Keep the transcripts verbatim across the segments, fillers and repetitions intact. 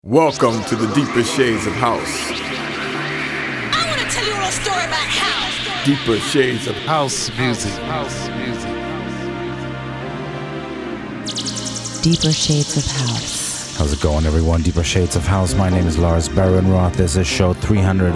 Welcome to the deeper shades of house. I want to tell you a little story about house. Deeper shades of house music. House music. Deeper Shades of House. How's it going, everyone? Deeper Shades of House. My name is Lars Barenroth. This is show three hundred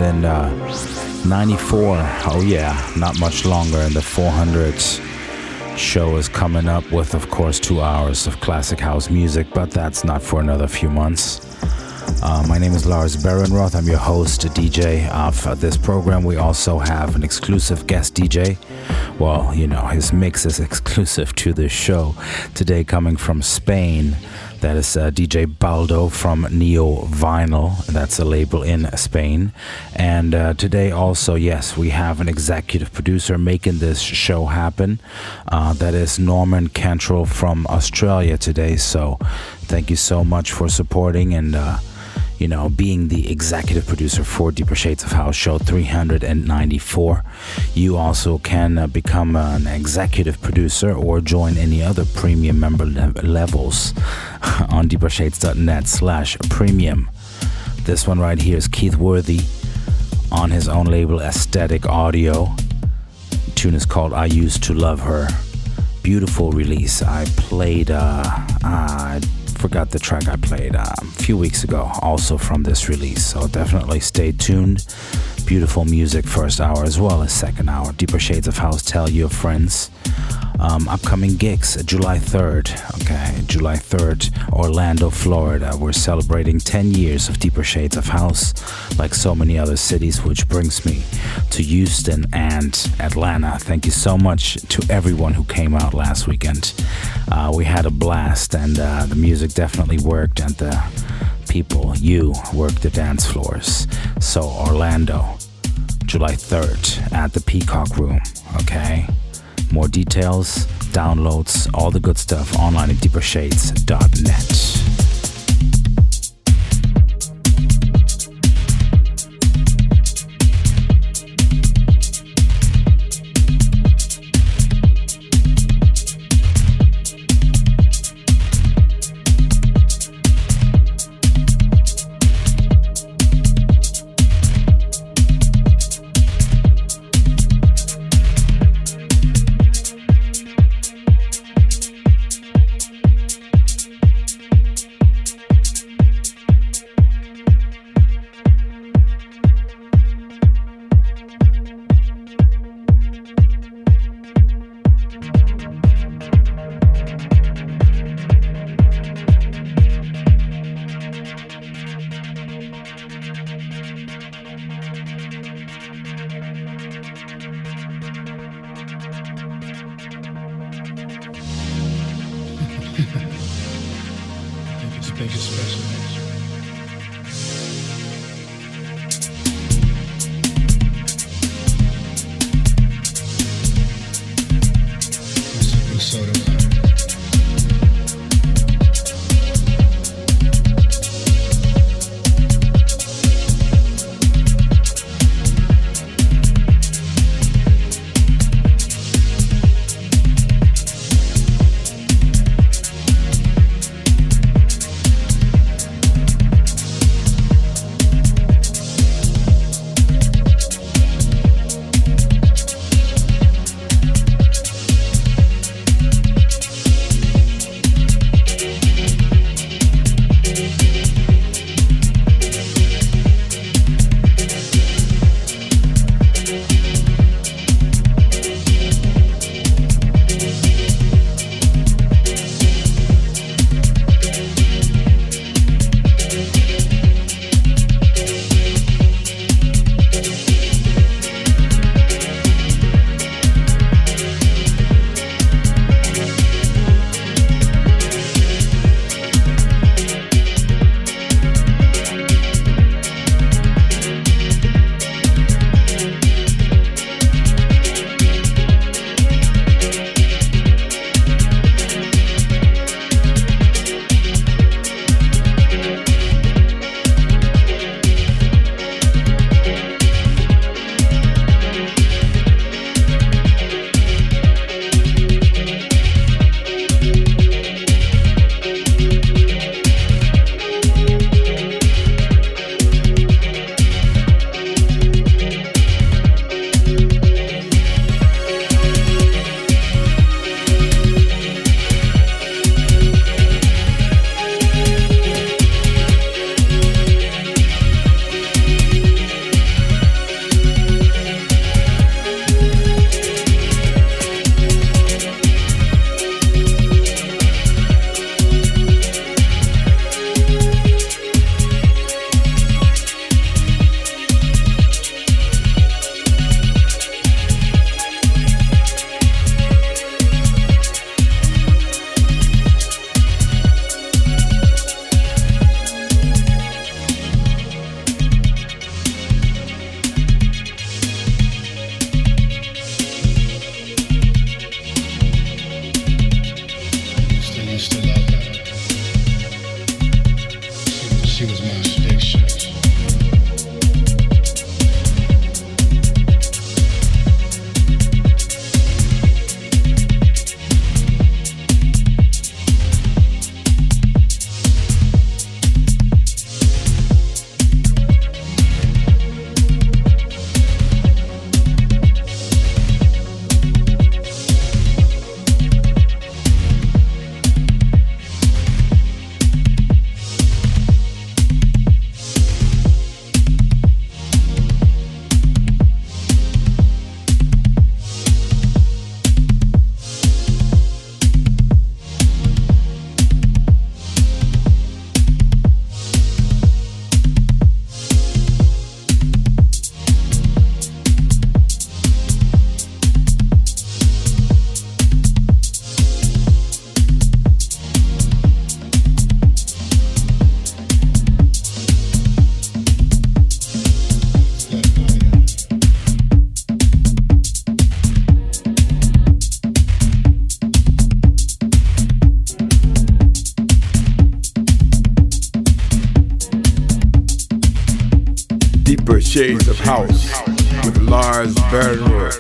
ninety-four. Oh yeah, not much longer, and the four hundredth show is coming up with, of course, two hours of classic house music, but that's not for another few months. Uh, my name is Lars Barenroth. I'm your host, D J of uh, this program. We also have an exclusive guest D J. Well, you know, his mix is exclusive to this show. Today, coming from Spain, that is uh, D J Baldo from Neo Vinyl. That's a label in Spain. And uh, today also, yes, we have an executive producer making this show happen. Uh, that is Norman Cantrell from Australia today. So thank you so much for supporting and uh, you know, being the executive producer for Deeper Shades of House show three hundred ninety-four. You also can uh, become an executive producer or join any other premium member le- levels on deepershades.net slash premium. This one right here is Keith Worthy on his own label Aesthetic Audio. The tune is called I Used to Love Her. Beautiful release. I played uh, uh forgot the track I played um, a few weeks ago, also from this release, so definitely stay tuned. Beautiful music first hour as well as second hour. Deeper Shades of House, tell your friends. Um, upcoming gigs, July third, okay, July third, Orlando, Florida. We're celebrating ten years of Deeper Shades of House, like so many other cities, which brings me to Houston and Atlanta. Thank you so much to everyone who came out last weekend. Uh, we had a blast, and uh, the music definitely worked, and the people, you, worked the dance floors. So Orlando, July third, at the Peacock Room, okay? More details, downloads, all the good stuff online at deeper shades dot net. Shades of House with Lars Bernroth.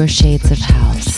Deeper Shades of House.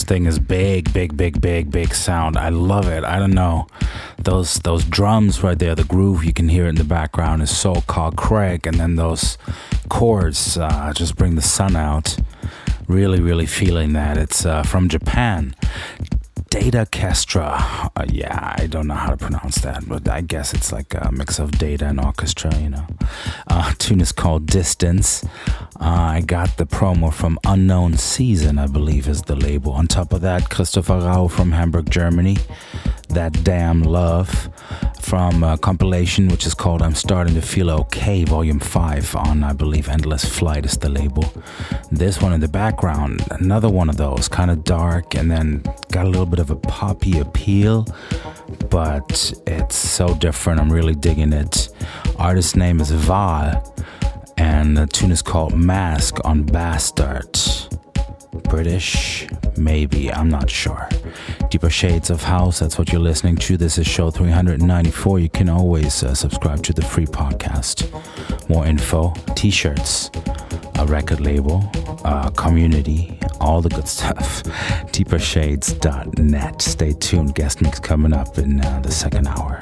thing is big, big, big, big, big sound. I love it. I don't know. Those those drums right there, the groove you can hear in the background is so called Craig, and then those chords uh, just bring the sun out. Really, really feeling that. It's uh, from Japan. Data Kestra. Uh, yeah, I don't know how to pronounce that, but I guess it's like a mix of data and orchestra, you know. Uh, tune is called Distance. Uh, I got the promo from Unknown Season, I believe is the label. On top of that, Christopher Rau from Hamburg, Germany. That Damn Love from a compilation which is called I'm Starting to Feel Okay, Volume five on, I believe, Endless Flight is the label. This one in the background, another one of those, kind of dark and then got a little bit of a poppy appeal, but it's so different. I'm really digging it. Artist name is Val, and the tune is called Mask on Bastard. British, maybe, I'm not sure. Deeper Shades of House, that's what you're listening to. This is show three ninety-four. You can always uh, subscribe to the free podcast. More info, t-shirts, a record label, uh, community, all the good stuff. deeper shades dot net. Stay tuned, guest mix coming up in uh, the second hour.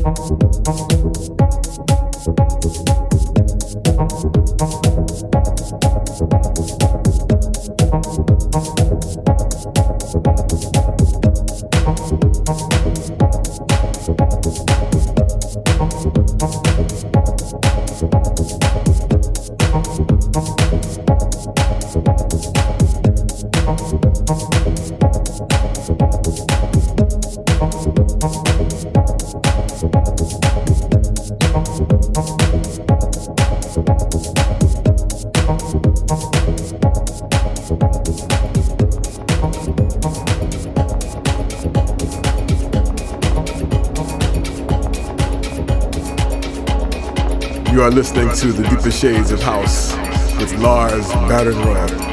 You are listening to The Deeper Shades of House with Lars Barenroth.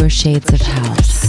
Deeper Shades of House.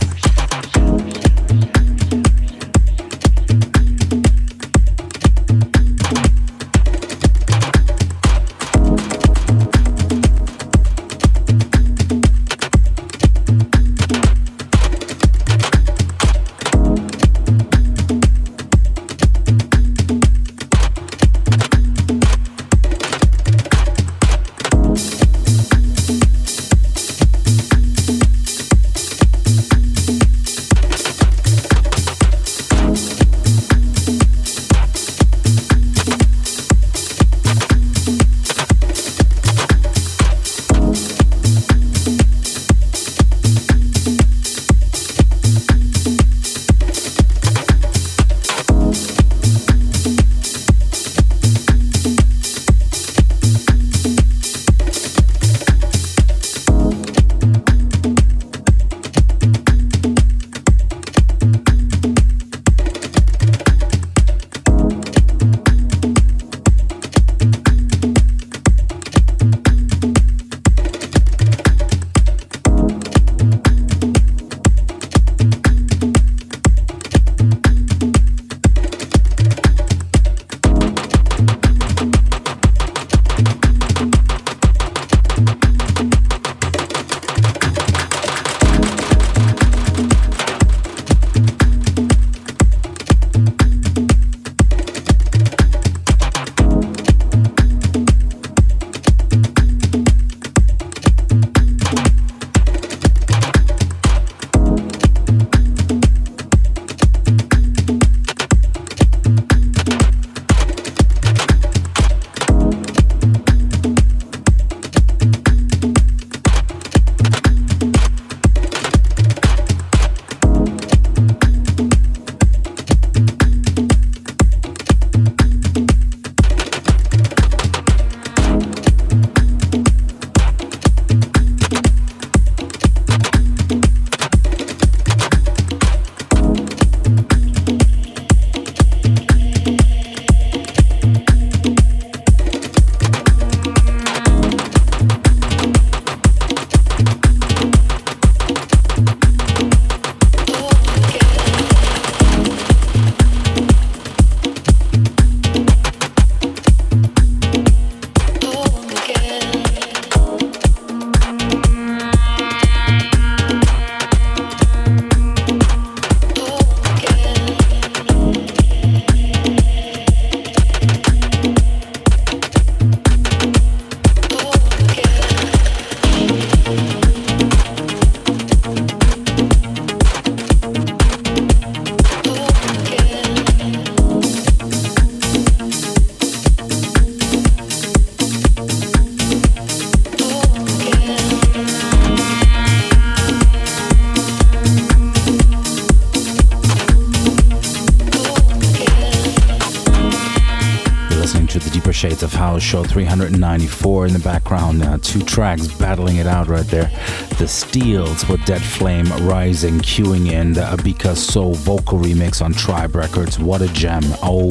Shades of House, show three ninety-four in the background. Uh, two tracks battling it out right there. The Steels with Dead Flame Rising, queuing in the Abika Soul vocal remix on Tribe Records. What a gem. Oh,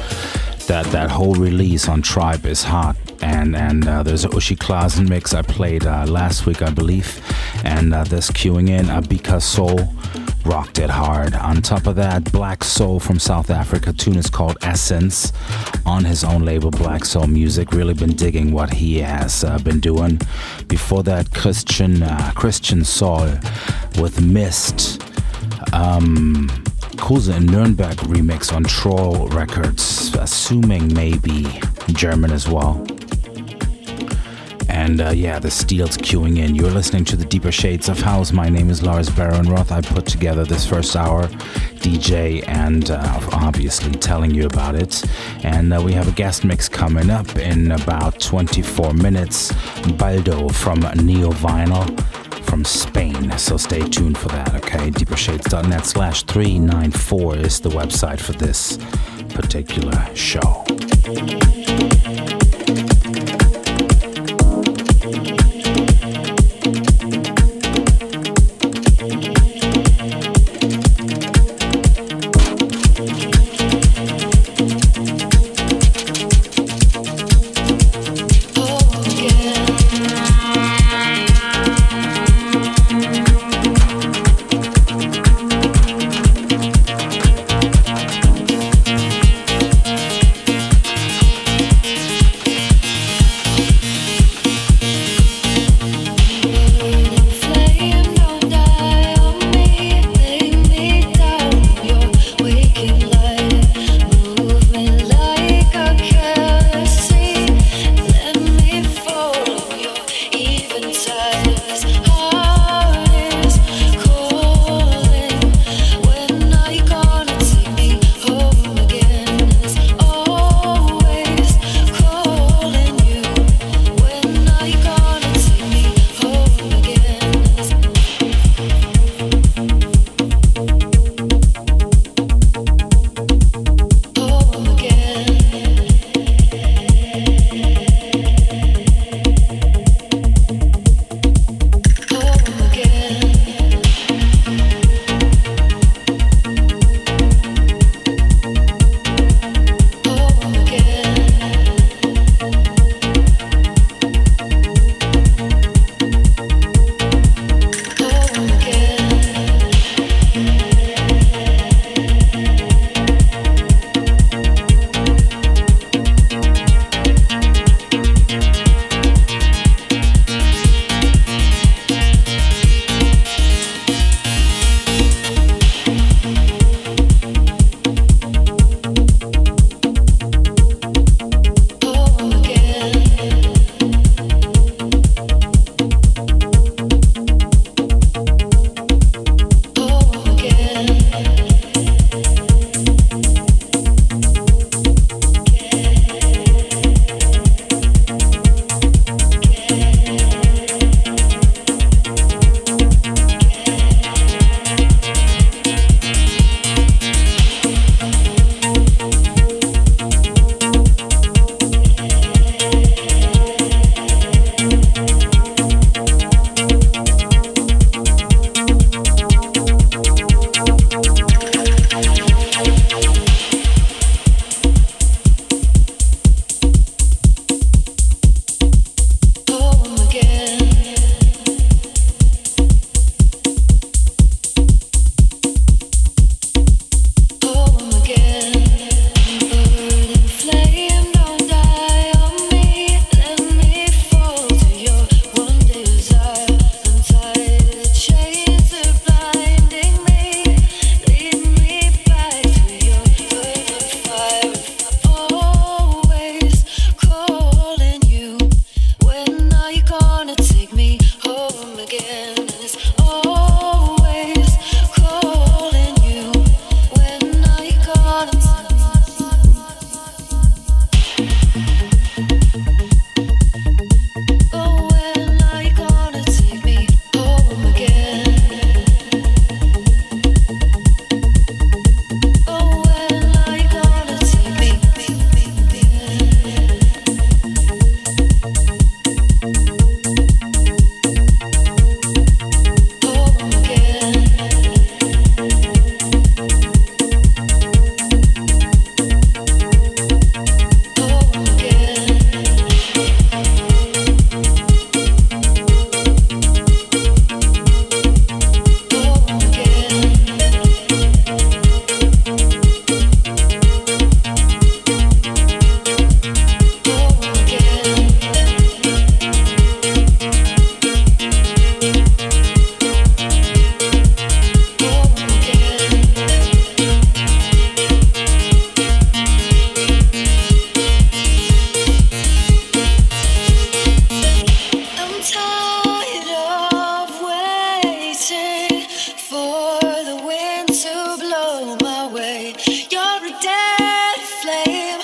that that whole release on Tribe is hot. And and uh, there's a Uschi Klasen mix I played uh, last week, I believe. And uh, this queuing in Abika Soul. Rocked it hard. On top of that, Black Soul from South Africa. Tune is called Essence on his own label, Black Soul Music. Really been digging what he has uh, been doing. Before that, Christian uh, Christian Soul with Mist. Um, Kuse in Nuremberg remix on Troll Records. Assuming maybe German as well. And uh, yeah, the Steel's queuing in. You're listening to the Deeper Shades of House. My name is Lars Baron-Roth. I put together this first hour, D J, and uh, obviously telling you about it. And uh, we have a guest mix coming up in about twenty-four minutes. Baldo from Neo Vinyl from Spain. So stay tuned for that, okay? deepershades.net slash 394 is the website for this particular show. Oh, yeah.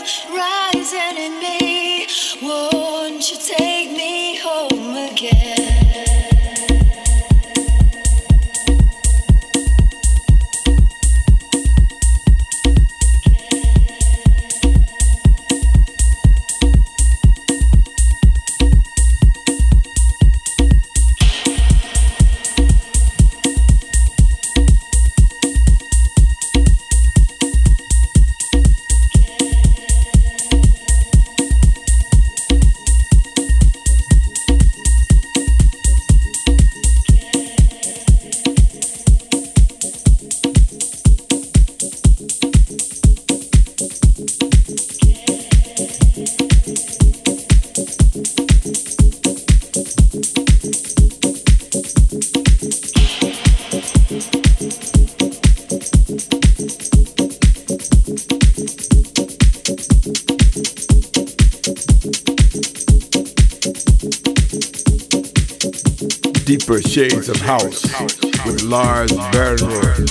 rising in me. Won't you take me home again? Deeper Shades of House with Lars Barrenroth.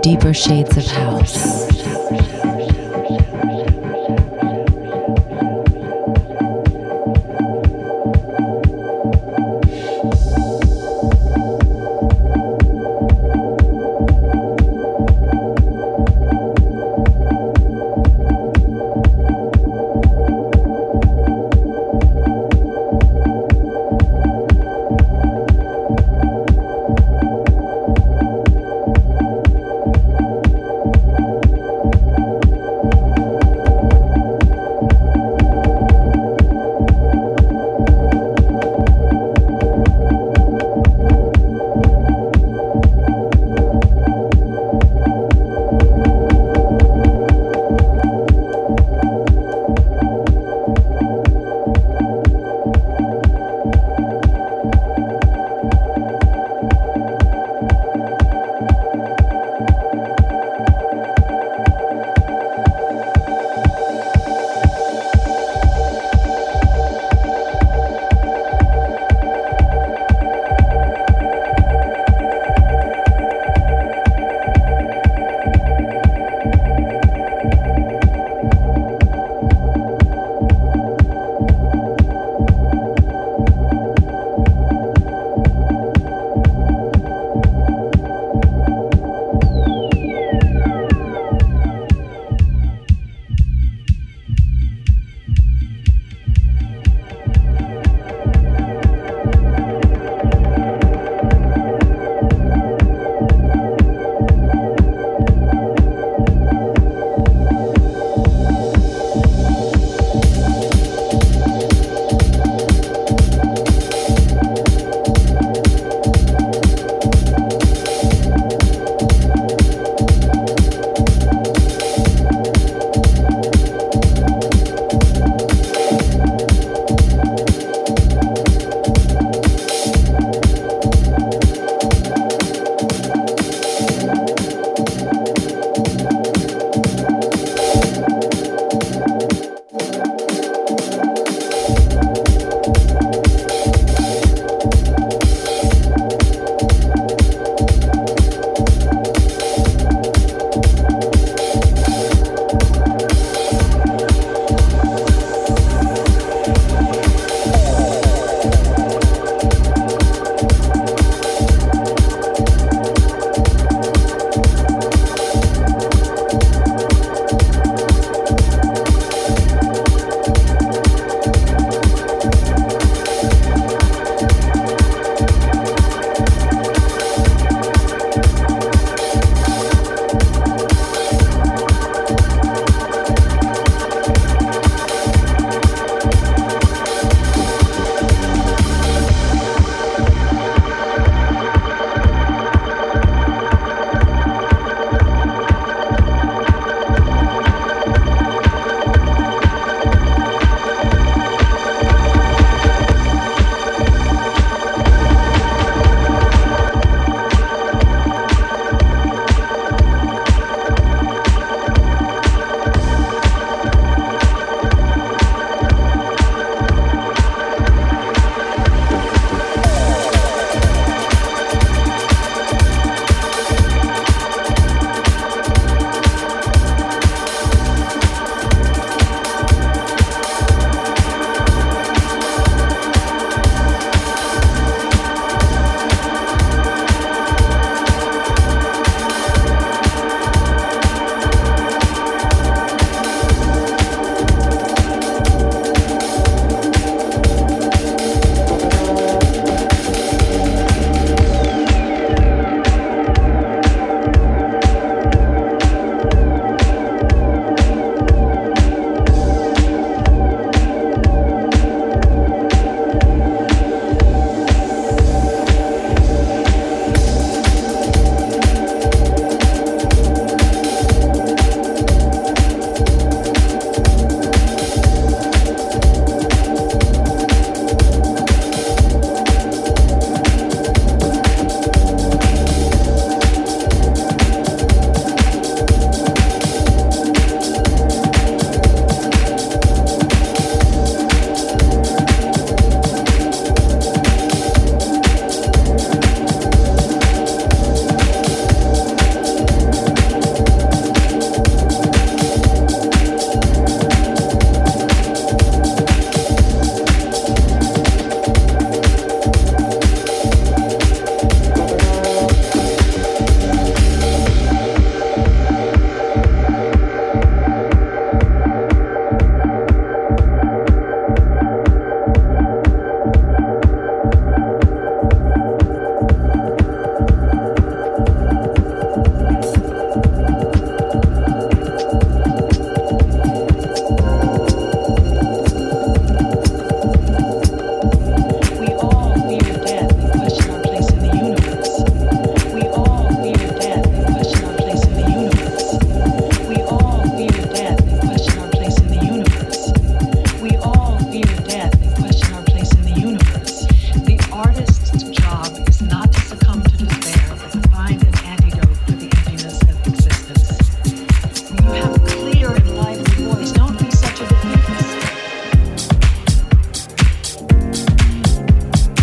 Deeper Shades of House.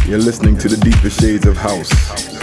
You're listening to the deeper shades of house.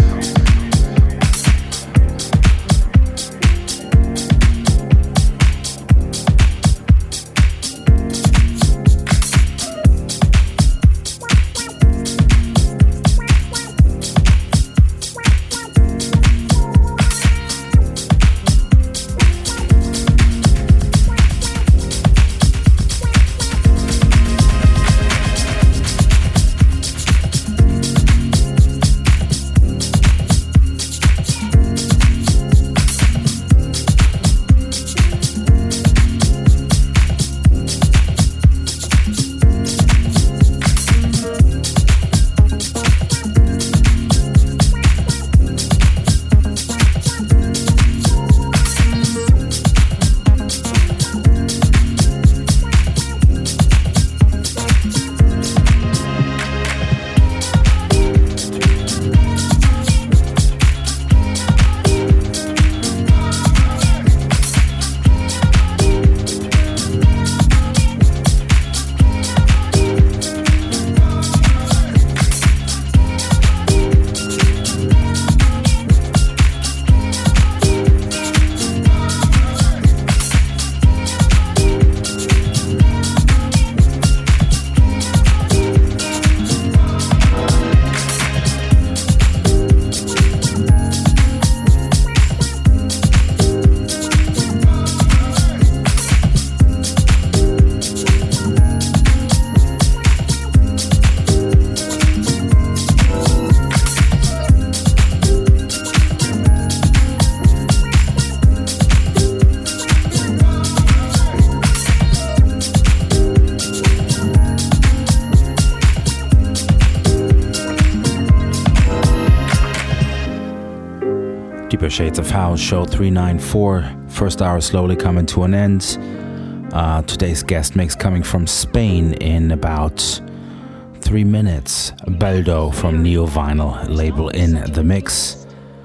Deeper Shades of House, show three ninety-four. First hour slowly coming to an end. Uh, today's guest mix coming from Spain in about three minutes. Beldo from Neo Vinyl, label in the mix.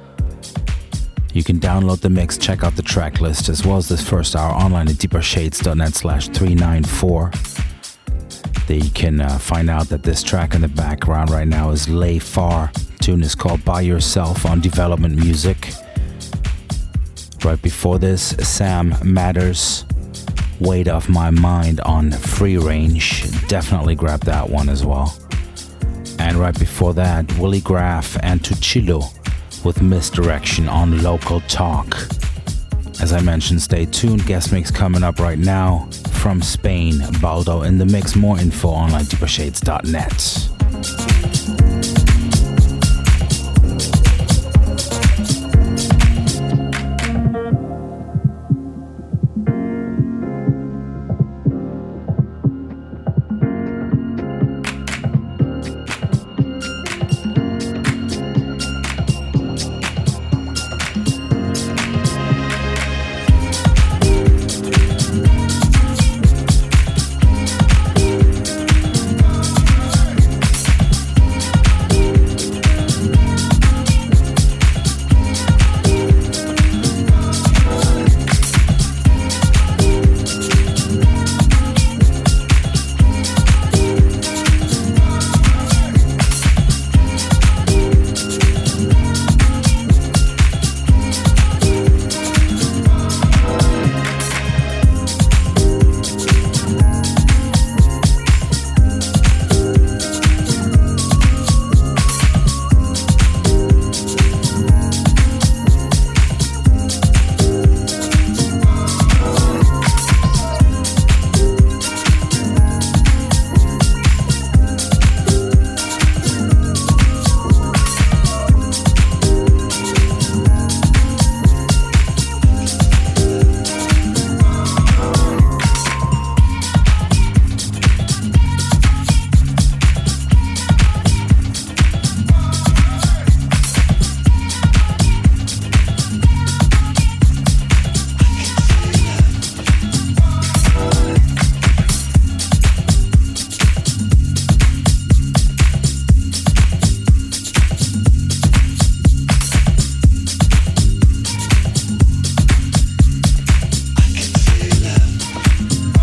You can download the mix, check out the track list as well as this first hour online at deepershades.net slash 394. There you can uh, find out that this track in the background right now is Lay Far. Tune is called By Yourself on Development Music. Right before this, Sam Matters, Weight Off My Mind on Free Range. Definitely grab that one as well. And right before that, Willie Graff and Tuchilo with Misdirection on Local Talk. As I mentioned, stay tuned. Guest mix coming up right now from Spain. Baldo in the mix. More info online deeper shades dot net.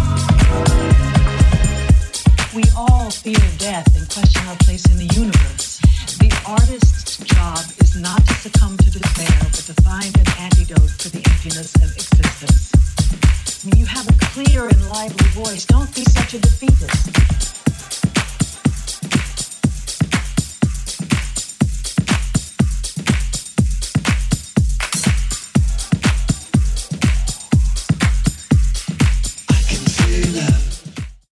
We all fear death and question our place in the universe. artist's job is not to succumb to despair, but to find an antidote for the emptiness of existence. When you have a clear and lively voice, don't be such a defeatist.